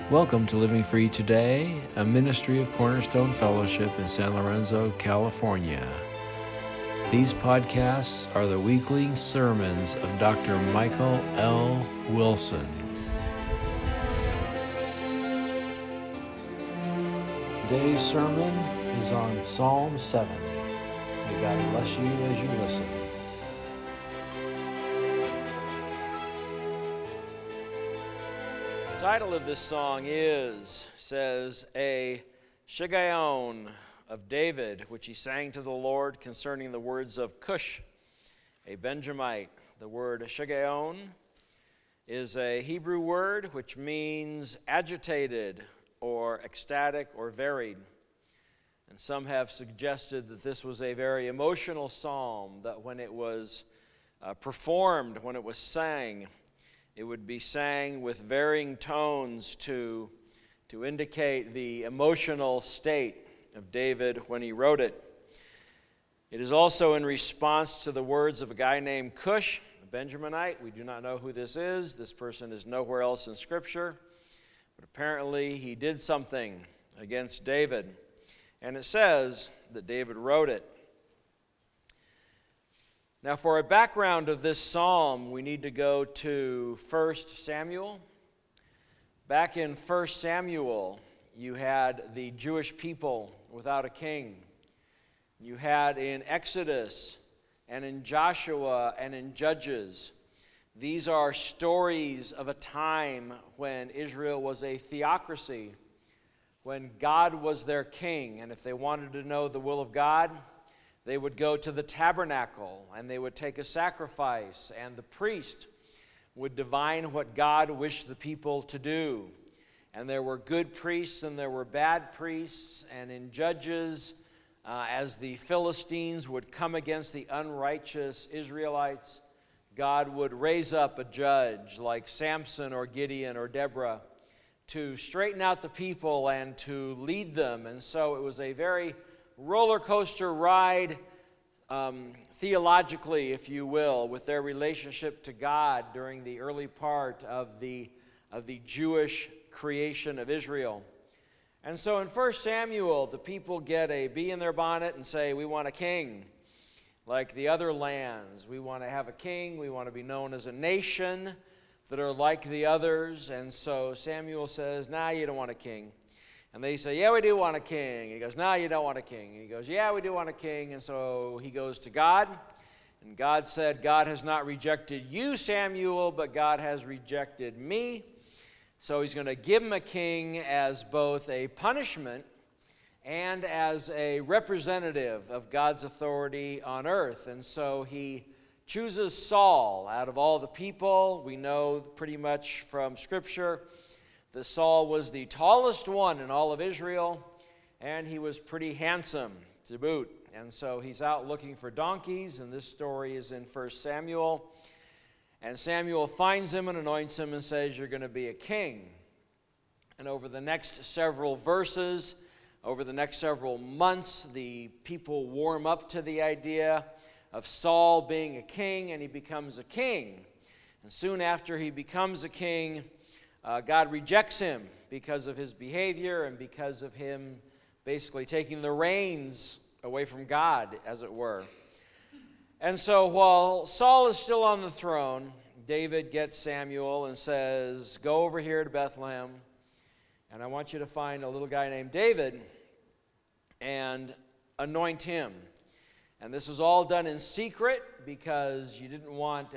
Welcome to Living Free Today, a ministry of Cornerstone Fellowship in San Lorenzo, California. These podcasts are the weekly sermons of Dr. Michael L. Wilson. Today's sermon is on Psalm 7. May God bless you as you listen. The title of this song says, A Shiggaion of David, which he sang to the Lord concerning the words of Cush, a Benjamite. The word Shiggaion is a Hebrew word which means agitated or ecstatic or varied. And some have suggested that this was a very emotional psalm, that when it was performed, when it was sang, it would be sang with varying tones to indicate the emotional state of David when he wrote it. It is also in response to the words of a guy named Cush, a Benjaminite. We do not know who this is. This person is nowhere else in Scripture. But apparently he did something against David. And it says that David wrote it. Now, for a background of this psalm, we need to go to 1 Samuel. Back in 1 Samuel, you had the Jewish people without a king. You had in Exodus and in Joshua and in Judges. These are stories of a time when Israel was a theocracy, when God was their king. And if they wanted to know the will of God, they would go to the tabernacle and they would take a sacrifice, and the priest would divine what God wished the people to do. And there were good priests and there were bad priests. And in Judges, as the Philistines would come against the unrighteous Israelites, God would raise up a judge like Samson or Gideon or Deborah to straighten out the people and to lead them. And so it was a very roller coaster ride, theologically, if you will, with their relationship to God during the early part of the Jewish creation of Israel. And so in 1 Samuel, the people get a bee in their bonnet and say, we want a king. Like the other lands, we want to have a king. We want to be known as a nation that are like the others. And so Samuel says, nah, you don't want a king. And they say, yeah, we do want a king. And he goes, no, you don't want a king. And he goes, yeah, we do want a king. And so he goes to God. And God said, God has not rejected you, Samuel, but God has rejected me. So he's going to give him a king as both a punishment and as a representative of God's authority on earth. And so he chooses Saul out of all the people. We know pretty much from Scripture that Saul was the tallest one in all of Israel, and he was pretty handsome to boot. And so he's out looking for donkeys, and this story is in 1 Samuel. And Samuel finds him and anoints him and says, you're going to be a king. And over the next several verses, over the next several months, the people warm up to the idea of Saul being a king, and he becomes a king. And soon after he becomes a king, God rejects him because of his behavior and because of him basically taking the reins away from God, as it were. And so while Saul is still on the throne, David gets Samuel and says, go over here to Bethlehem, and I want you to find a little guy named David and anoint him. And this is all done in secret because you didn't want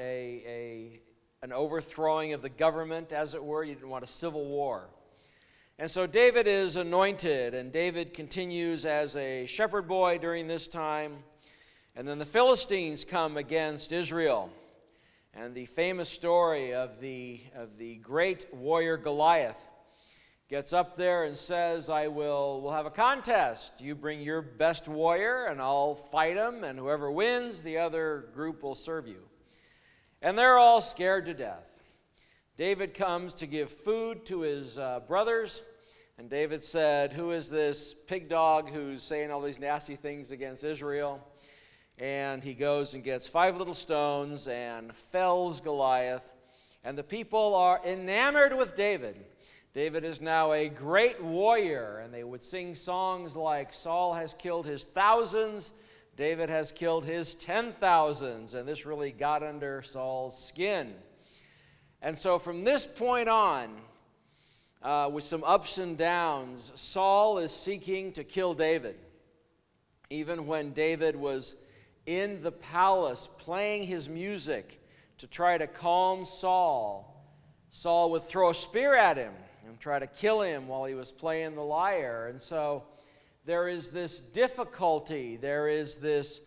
an overthrowing of the government, as it were. You didn't want a civil war. And so David is anointed, and David continues as a shepherd boy during this time. And then the Philistines come against Israel. And the famous story of the great warrior Goliath gets up there and says, we'll have a contest. You bring your best warrior, and I'll fight him, and whoever wins, the other group will serve you. And they're all scared to death. David comes to give food to his brothers, and David said, who is this pig dog who's saying all these nasty things against Israel? And he goes and gets 5 little stones and fells Goliath, and the people are enamored with David. David is now a great warrior, and they would sing songs like, Saul has killed his thousands, David has killed his 10,000s, and this really got under Saul's skin. And so from this point on, with some ups and downs, Saul is seeking to kill David. Even when David was in the palace playing his music to try to calm Saul, Saul would throw a spear at him and try to kill him while he was playing the lyre. And so there is this difficulty, there is this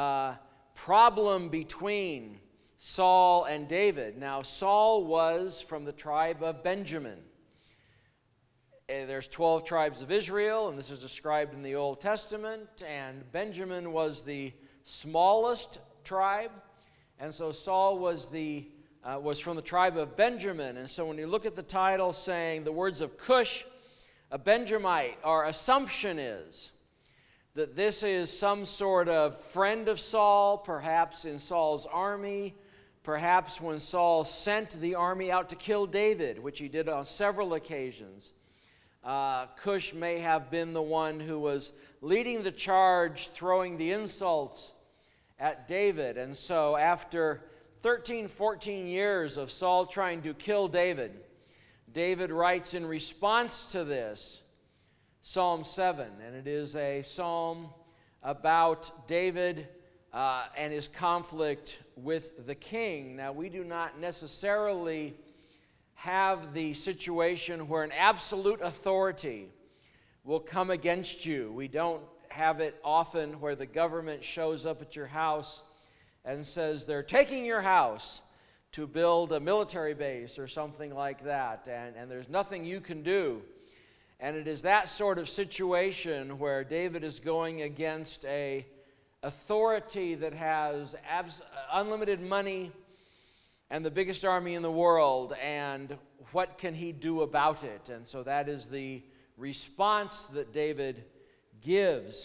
problem between Saul and David. Now, Saul was from the tribe of Benjamin. There's 12 tribes of Israel, and this is described in the Old Testament, and Benjamin was the smallest tribe, and so Saul was from the tribe of Benjamin. And so when you look at the title saying the words of Cush, a Benjamite, our assumption is that this is some sort of friend of Saul, perhaps in Saul's army, perhaps when Saul sent the army out to kill David, which he did on several occasions. Cush may have been the one who was leading the charge, throwing the insults at David. And so after 13, 14 years of Saul trying to kill David, David writes in response to this, Psalm 7. And it is a psalm about David and his conflict with the king. Now, we do not necessarily have the situation where an absolute authority will come against you. We don't have it often where the government shows up at your house and says they're taking your house to build a military base or something like that, and there's nothing you can do. And it is that sort of situation where David is going against a authority that has unlimited money and the biggest army in the world, and what can he do about it? And so that is the response that David gives.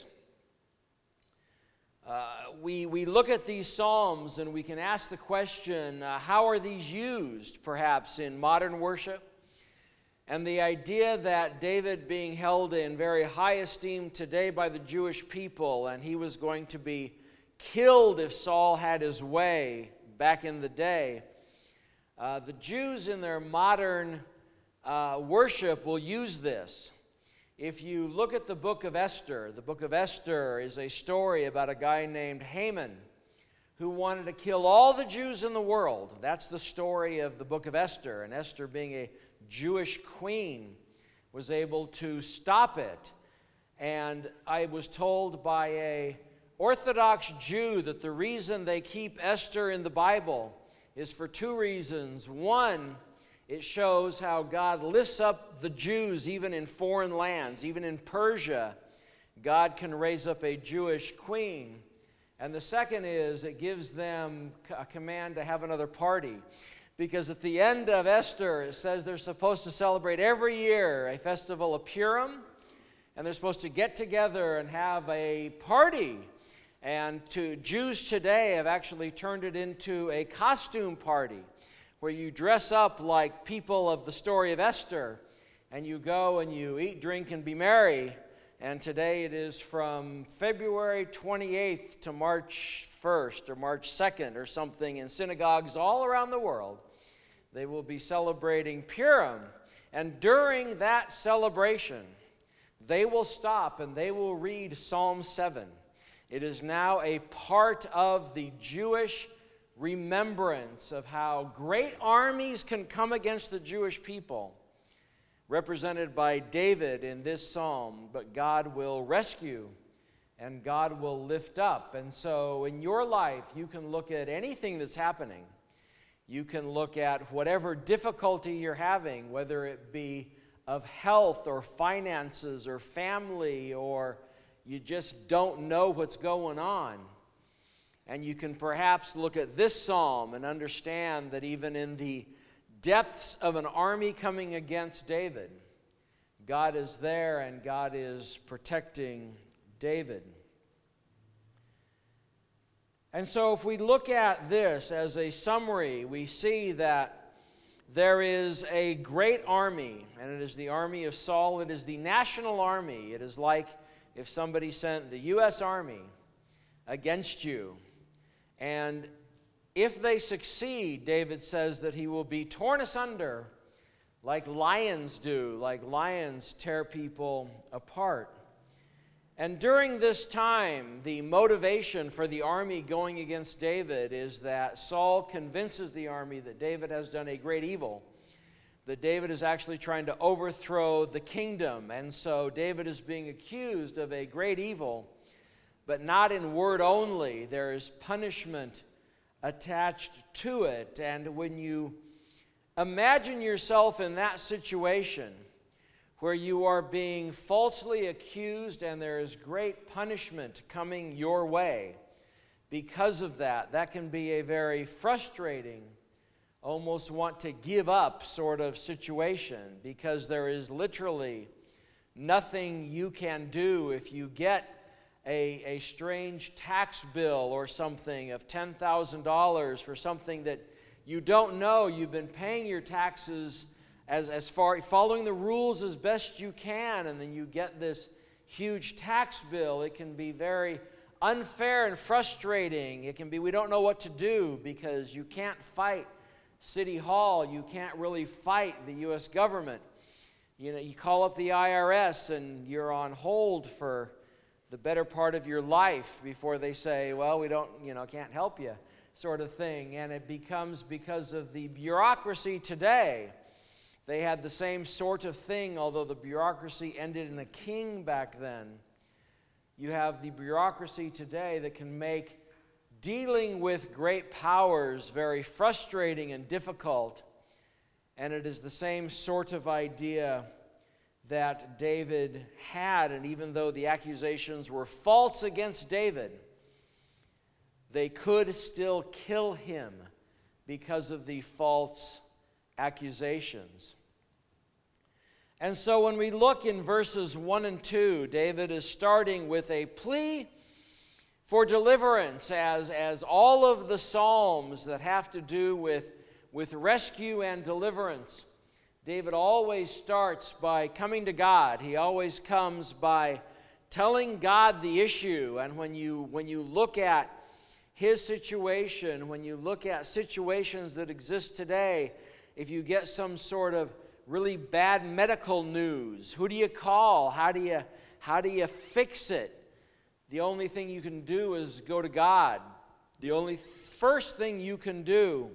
We look at these psalms and we can ask the question, how are these used perhaps in modern worship? And the idea that David being held in very high esteem today by the Jewish people, and he was going to be killed if Saul had his way back in the day, the Jews in their modern worship will use this. If you look at the book of Esther is a story about a guy named Haman who wanted to kill all the Jews in the world. That's the story of the book of Esther. And Esther, being a Jewish queen, was able to stop it. And I was told by an Orthodox Jew that the reason they keep Esther in the Bible is for two reasons. One, it shows how God lifts up the Jews even in foreign lands. Even in Persia, God can raise up a Jewish queen. And the second is it gives them a command to have another party. Because at the end of Esther, it says they're supposed to celebrate every year a festival of Purim. And they're supposed to get together and have a party. And Jews today have actually turned it into a costume party, where you dress up like people of the story of Esther, and you go and you eat, drink, and be merry. And today it is from February 28th to March 1st or March 2nd or something in synagogues all around the world. They will be celebrating Purim. And during that celebration, they will stop and they will read Psalm 7. It is now a part of the Jewish remembrance of how great armies can come against the Jewish people, represented by David in this psalm, but God will rescue and God will lift up. And so in your life, you can look at anything that's happening. You can look at whatever difficulty you're having, whether it be of health or finances or family, or you just don't know what's going on. And you can perhaps look at this psalm and understand that even in the depths of an army coming against David, God is there and God is protecting David. And so if we look at this as a summary, we see that there is a great army, and it is the army of Saul. It is the national army. It is like if somebody sent the U.S. Army against you. And if they succeed, David says that he will be torn asunder like lions do, like lions tear people apart. And during this time, the motivation for the army going against David is that Saul convinces the army that David has done a great evil, that David is actually trying to overthrow the kingdom. And so David is being accused of a great evil, but not in word only. There is punishment attached to it. And when you imagine yourself in that situation, where you are being falsely accused and there is great punishment coming your way because of that, that can be a very frustrating, almost want to give up sort of situation, because there is literally nothing you can do if you get a strange tax bill or something of $10,000 for something that you don't know. You've been paying your taxes as far, following the rules as best you can, and then you get this huge tax bill. It can be very unfair and frustrating. It can be, we don't know what to do, because you can't fight City Hall. You can't really fight the U.S. government. You know, you call up the IRS and you're on hold for the better part of your life before they say, well, we don't, can't help you, sort of thing. And it becomes, because of the bureaucracy today. They had the same sort of thing, although the bureaucracy ended in a king back then. You have the bureaucracy today that can make dealing with great powers very frustrating and difficult. And it is the same sort of idea that David had. And even though the accusations were false against David, they could still kill him because of the false accusations. And so when we look in verses 1 and 2, David is starting with a plea for deliverance, as all of the Psalms that have to do with rescue and deliverance. David always starts by coming to God. He always comes by telling God the issue. And when you look at his situation, when you look at situations that exist today, if you get some sort of really bad medical news, who do you call? How do you fix it? The only thing you can do is go to God. The only first thing you can do.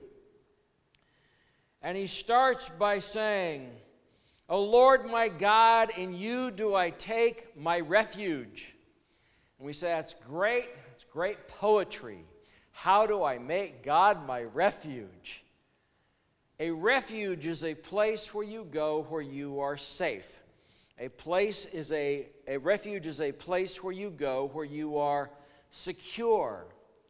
And he starts by saying, "O Lord my God, in you do I take my refuge." And we say, that's great. It's great poetry. How do I make God my refuge? A refuge is a place where you go where you are safe. A refuge is a place where you go where you are secure.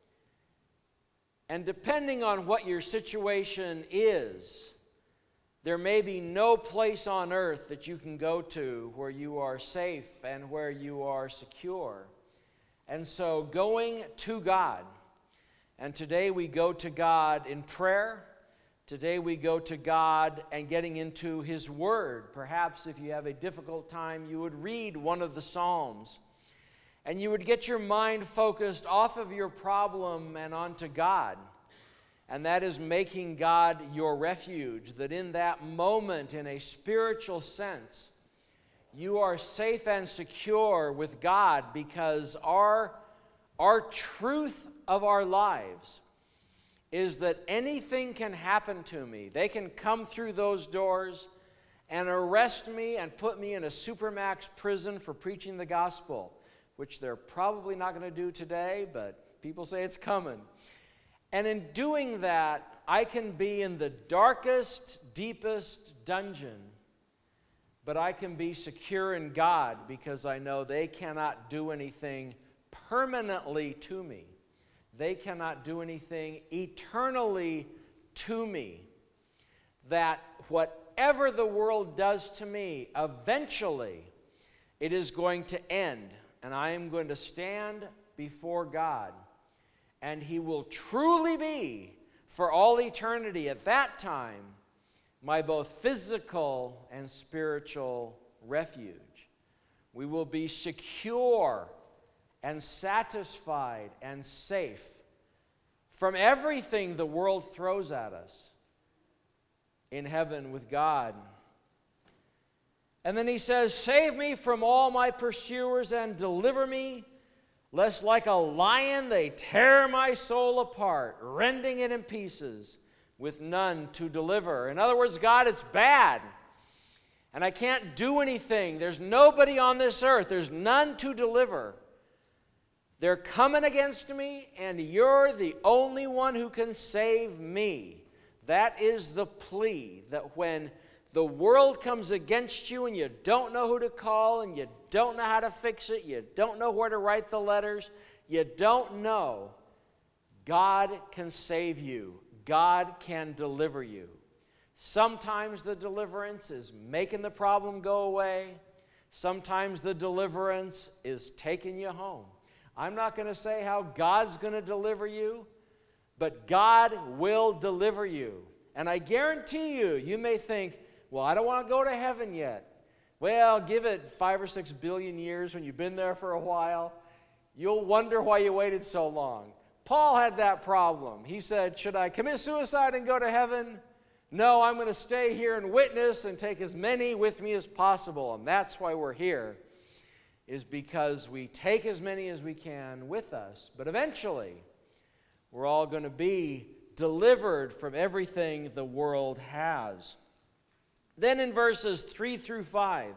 And depending on what your situation is, there may be no place on earth that you can go to where you are safe and where you are secure. And so going to God, and today we go to God in prayer. Today we go to God and getting into His Word. Perhaps if you have a difficult time, you would read one of the Psalms, and you would get your mind focused off of your problem and onto God. And that is making God your refuge, that in that moment, in a spiritual sense, you are safe and secure with God, because our truth of our lives is that anything can happen to me. They can come through those doors and arrest me and put me in a supermax prison for preaching the gospel, which they're probably not going to do today, but people say it's coming. And in doing that, I can be in the darkest, deepest dungeon, but I can be secure in God, because I know they cannot do anything permanently to me. They cannot do anything eternally to me. That whatever the world does to me, eventually it is going to end, and I am going to stand before God, and He will truly be, for all eternity at that time, my both physical and spiritual refuge. We will be secure and satisfied and safe from everything the world throws at us in heaven with God. And then he says, save me from all my pursuers and deliver me, lest like a lion they tear my soul apart, rending it in pieces with none to deliver. In other words, God, it's bad. And I can't do anything. There's nobody on this earth. There's none to deliver. They're coming against me, and you're the only one who can save me. That is the plea, that when the world comes against you and you don't know who to call and you don't know how to fix it, you don't know where to write the letters, you don't know, God can save you. God can deliver you. Sometimes the deliverance is making the problem go away. Sometimes the deliverance is taking you home. I'm not going to say how God's going to deliver you, but God will deliver you. And I guarantee you, you may think, well, I don't want to go to heaven yet. Well, give it 5 or 6 billion years when you've been there for a while. You'll wonder why you waited so long. Paul had that problem. He said, should I commit suicide and go to heaven? No, I'm going to stay here and witness and take as many with me as possible. And that's why we're here, is because we take as many as we can with us. But eventually, we're all going to be delivered from everything the world has. Then in verses 3 through 5,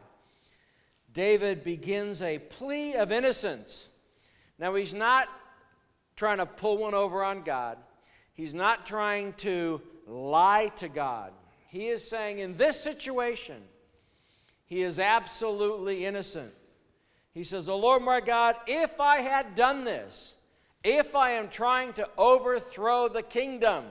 David begins a plea of innocence. Now, he's not trying to pull one over on God. He's not trying to lie to God. He is saying in this situation, he is absolutely innocent. He says, "O Lord my God, if I had done this, if I am trying to overthrow the kingdom,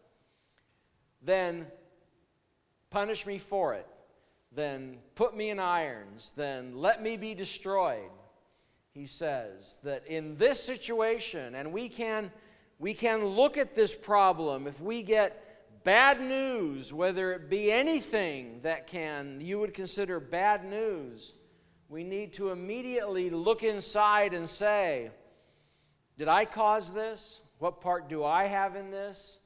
then punish me for it. Then put me in irons. Then let me be destroyed." He says that in this situation, and we can look at this problem, if we get bad news, whether it be anything that you would consider bad news, we need to immediately look inside and say, did I cause this? What part do I have in this?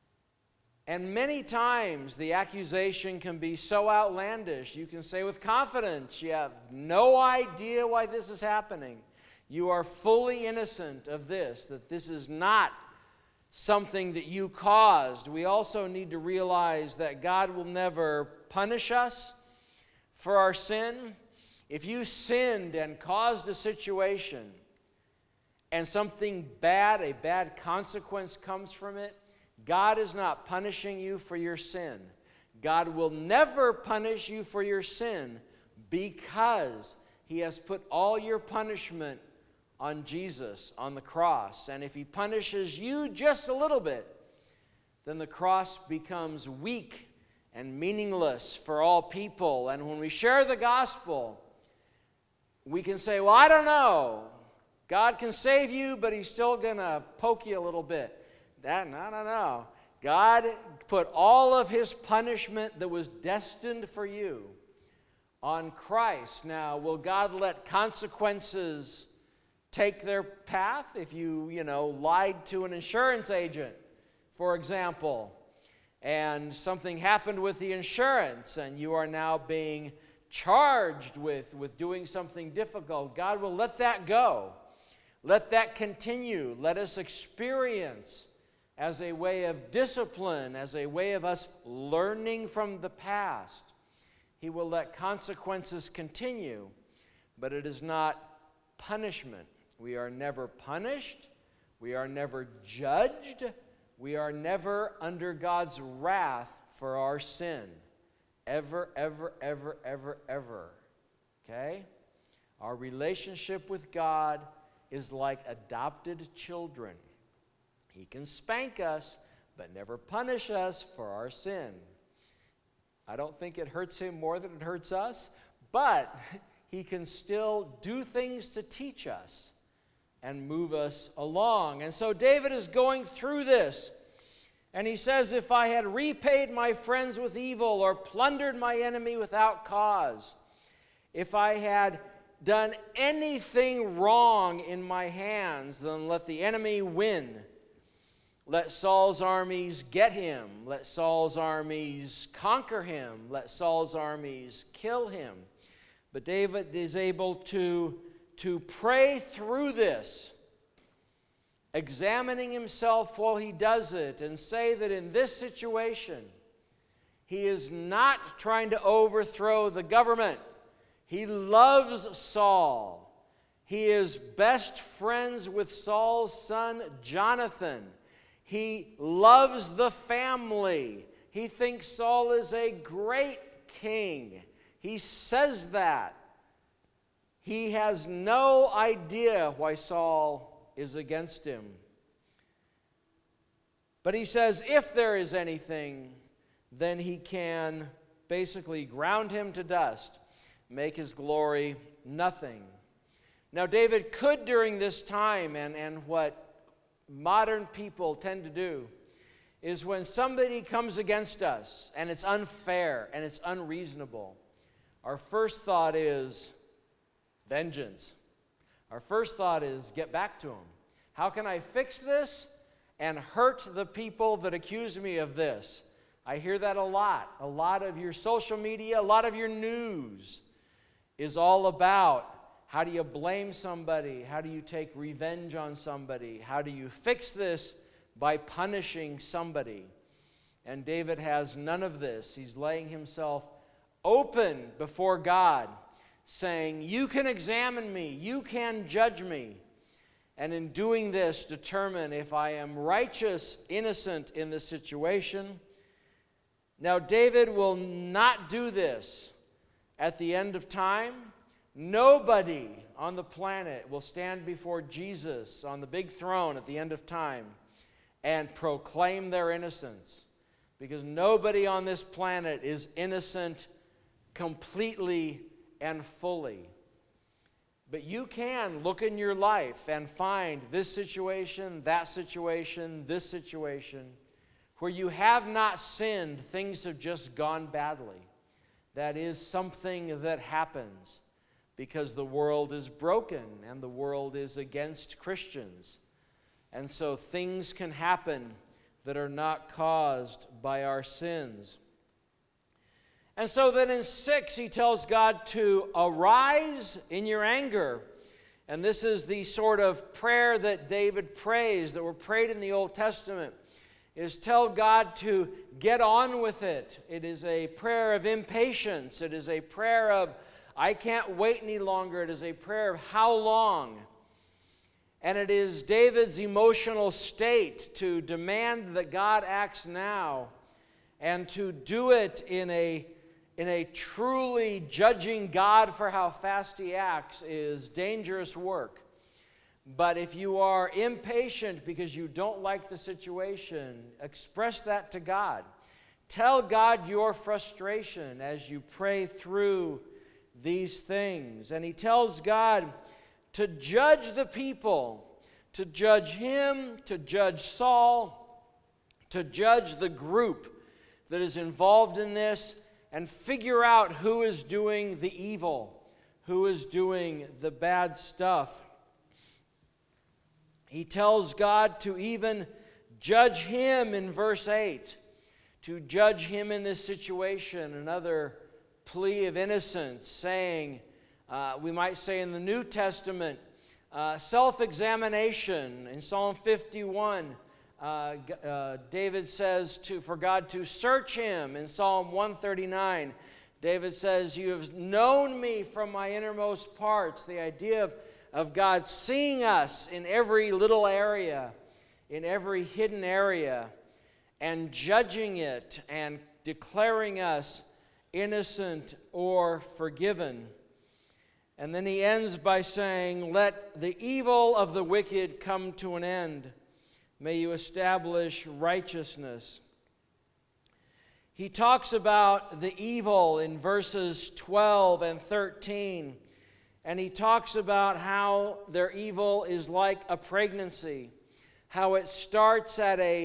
And many times the accusation can be so outlandish. You can say with confidence, you have no idea why this is happening. You are fully innocent of this, that this is not something that you caused. We also need to realize that God will never punish us for our sin. If you sinned and caused a situation and something bad, a bad consequence comes from it, God is not punishing you for your sin. God will never punish you for your sin because He has put all your punishment on Jesus, on the cross. And if He punishes you just a little bit, then the cross becomes weak and meaningless for all people. And when we share the gospel, we can say, well, I don't know. God can save you, but He's still going to poke you a little bit. No. God put all of His punishment that was destined for you on Christ. Now, will God let consequences take their path? If you lied to an insurance agent, for example, and something happened with the insurance and you are now being charged with doing something difficult, God will let that go. Let that continue. Let us experience as a way of discipline, as a way of us learning from the past. He will let consequences continue, but it is not punishment. We are never punished. We are never judged. We are never under God's wrath for our sin. Ever, ever, ever, ever, ever. Okay? Our relationship with God is like adopted children. He can spank us, but never punish us for our sin. I don't think it hurts Him more than it hurts us, but He can still do things to teach us and move us along. And so David is going through this. And he says, if I had repaid my friends with evil or plundered my enemy without cause, if I had done anything wrong in my hands, then let the enemy win. Let Saul's armies get him. Let Saul's armies conquer him. Let Saul's armies kill him. But David is able to pray through this, examining himself while he does it, and say that in this situation, he is not trying to overthrow the government. He loves Saul. He is best friends with Saul's son, Jonathan. He loves the family. He thinks Saul is a great king. He says that. He has no idea why Saul is against him. But he says if there is anything, then he can basically ground him to dust, make his glory nothing. Now, David could during this time, and what modern people tend to do, is when somebody comes against us and it's unfair and it's unreasonable, our first thought is vengeance. Our first thought is get back to them. How can I fix this and hurt the people that accuse me of this? I hear that a lot. A lot of your social media, a lot of your news is all about how do you blame somebody? How do you take revenge on somebody? How do you fix this by punishing somebody? And David has none of this. He's laying himself open before God, saying, you can examine me, you can judge me, and in doing this, determine if I am righteous, innocent in this situation. Now, David will not do this at the end of time. Nobody on the planet will stand before Jesus on the big throne at the end of time and proclaim their innocence, because nobody on this planet is innocent completely and fully. But you can look in your life and find this situation, that situation, this situation, where you have not sinned, things have just gone badly. That is something that happens because the world is broken and the world is against Christians. And so things can happen that are not caused by our sins. And so then in 6, he tells God to arise in your anger. And this is the sort of prayer that David prays, that were prayed in the Old Testament, is tell God to get on with it. It is a prayer of impatience. It is a prayer of, I can't wait any longer. It is a prayer of how long? And it is David's emotional state to demand that God acts now, and to do it in a truly judging God for how fast he acts is dangerous work. But if you are impatient because you don't like the situation, express that to God. Tell God your frustration as you pray through these things. And he tells God to judge the people, to judge him, to judge Saul, to judge the group that is involved in this, and figure out who is doing the evil, who is doing the bad stuff. He tells God to even judge him in verse 8, to judge him in this situation, another plea of innocence, saying, we might say in the New Testament, self-examination. In Psalm 51, David says for God to search him. In Psalm 139, David says, you have known me from my innermost parts. The idea of God seeing us in every little area, in every hidden area, and judging it and declaring us innocent or forgiven. And then he ends by saying, let the evil of the wicked come to an end. May you establish righteousness. He talks about the evil in verses 12 and 13. And he talks about how their evil is like a pregnancy, how it starts at a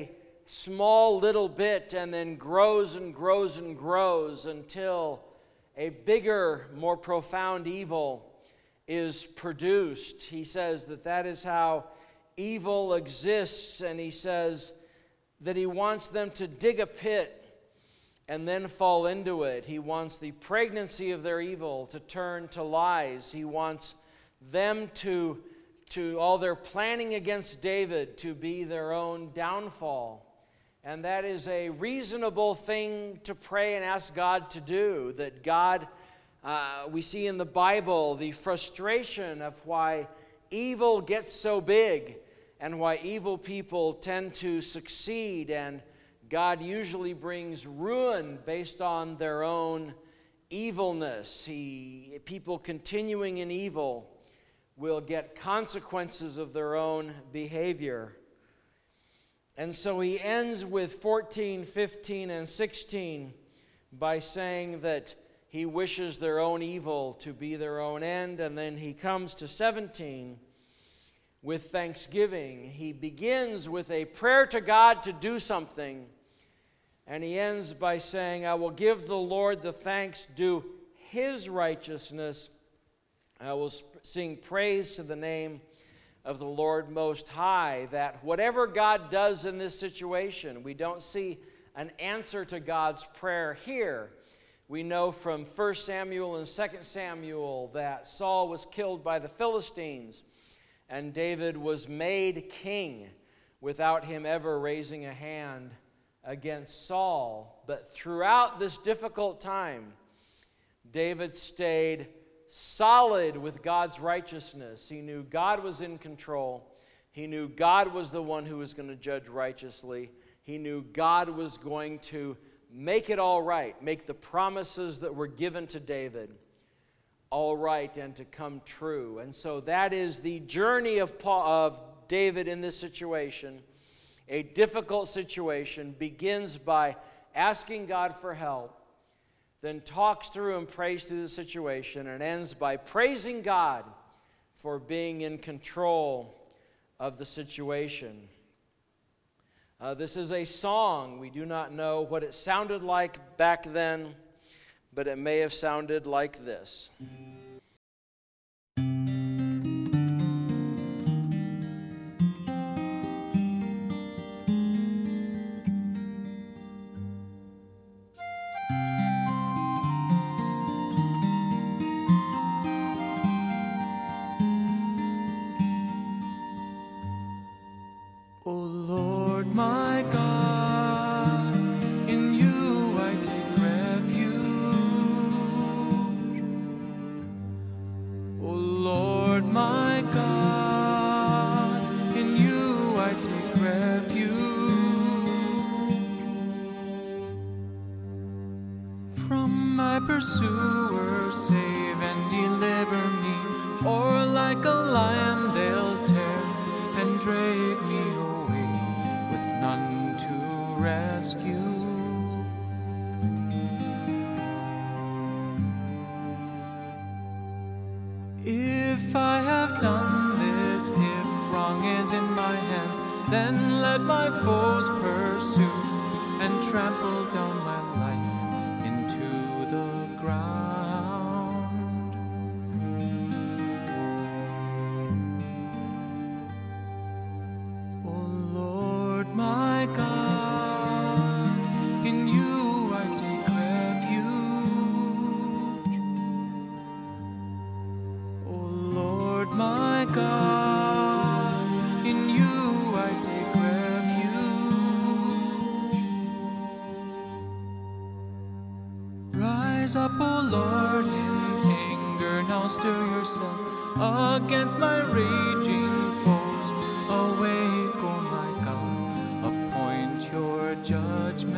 small little bit and then grows and grows and grows until a bigger, more profound evil is produced. He says that that is how evil exists, and he says that he wants them to dig a pit and then fall into it. He wants the pregnancy of their evil to turn to lies. He wants them to all their planning against David to be their own downfall. And that is a reasonable thing to pray and ask God to do. That God, we see in the Bible the frustration of why evil gets so big and why evil people tend to succeed, and God usually brings ruin based on their own evilness. People continuing in evil will get consequences of their own behavior. And so he ends with 14, 15, and 16 by saying that he wishes their own evil to be their own end. And then he comes to 17 with thanksgiving. He begins with a prayer to God to do something. And he ends by saying, I will give the Lord the thanks due his righteousness. I will sing praise to the name of the Lord Most High. That whatever God does in this situation, we don't see an answer to God's prayer here. We know from 1 Samuel and 2 Samuel that Saul was killed by the Philistines, and David was made king without him ever raising a hand against Saul. But throughout this difficult time, David stayed solid with God's righteousness. He knew God was in control. He knew God was the one who was going to judge righteously. He knew God was going to make it all right, make the promises that were given to David all right and to come true. And so that is the journey of David in this situation. A difficult situation begins by asking God for help, then talks through and prays through the situation, and ends by praising God for being in control of the situation. This is a song. We do not know what it sounded like back then, but it may have sounded like this. Pursuer, save and deliver me, or like a lion they'll tear and drag me away with none to rescue. If I have done this, if wrong is in my hands, then let my foes pursue and trample down my life into the ground. O Lord my God, in you I take refuge. O Lord my God, in you I take refuge. Rise up, O Lord, in anger, now stir yourself against my raging foes. Awake, O my God, appoint your judgment.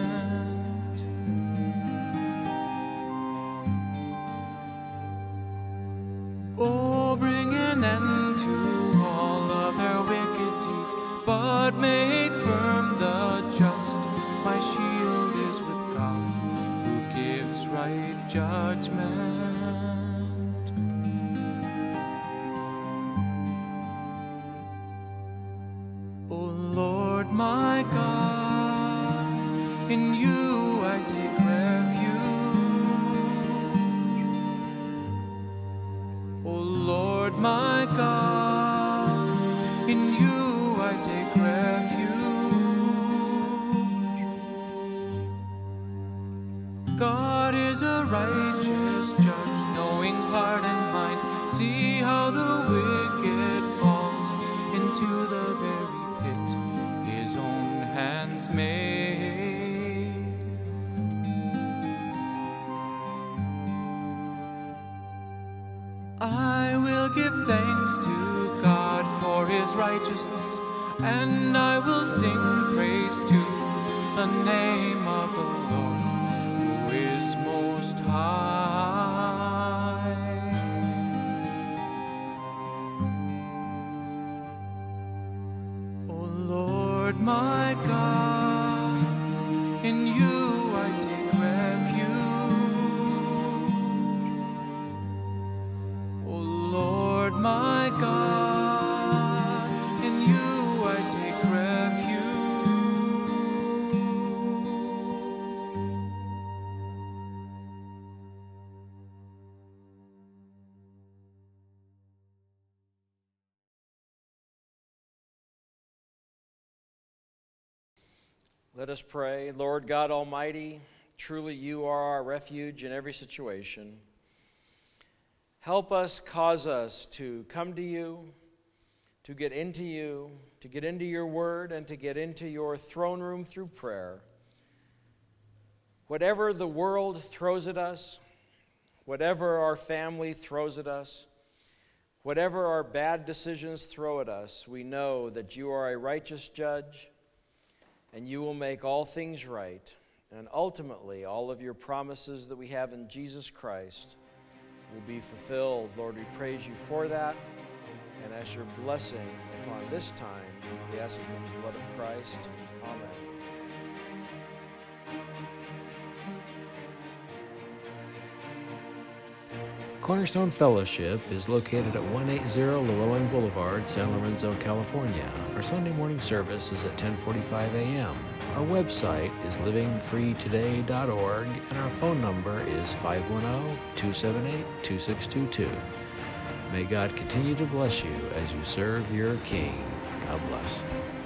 Oh, bring an end to all of their wicked deeds, but make firm the just. My shield is with God, who gives right judgment. O Lord my God, In you I take refuge. O Lord my God, in you I take refuge. God is a righteous judge, knowing heart and mind. See how the wicked falls into the very pit his own hands made. I will give thanks to God for his righteousness, and I will sing praise to the name of the Lord, who is most high. O Lord my God, in you I take refuge. O Lord my God, in you I take refuge. Let us pray. Lord God Almighty, truly you are our refuge in every situation. Help us, cause us to come to you, to get into you, to get into your word, and to get into your throne room through prayer. Whatever the world throws at us, whatever our family throws at us, whatever our bad decisions throw at us, we know that you are a righteous judge, and you will make all things right. And ultimately, all of your promises that we have in Jesus Christ will be fulfilled. Lord, we praise you for that. And ask your blessing upon this time, we ask it in the blood of Christ. Amen. Cornerstone Fellowship is located at 180 Llewellyn Boulevard, San Lorenzo, California. Our Sunday morning service is at 10:45 a.m. Our website is livingfreetoday.org, and our phone number is 510-278-2622. May God continue to bless you as you serve your King. God bless.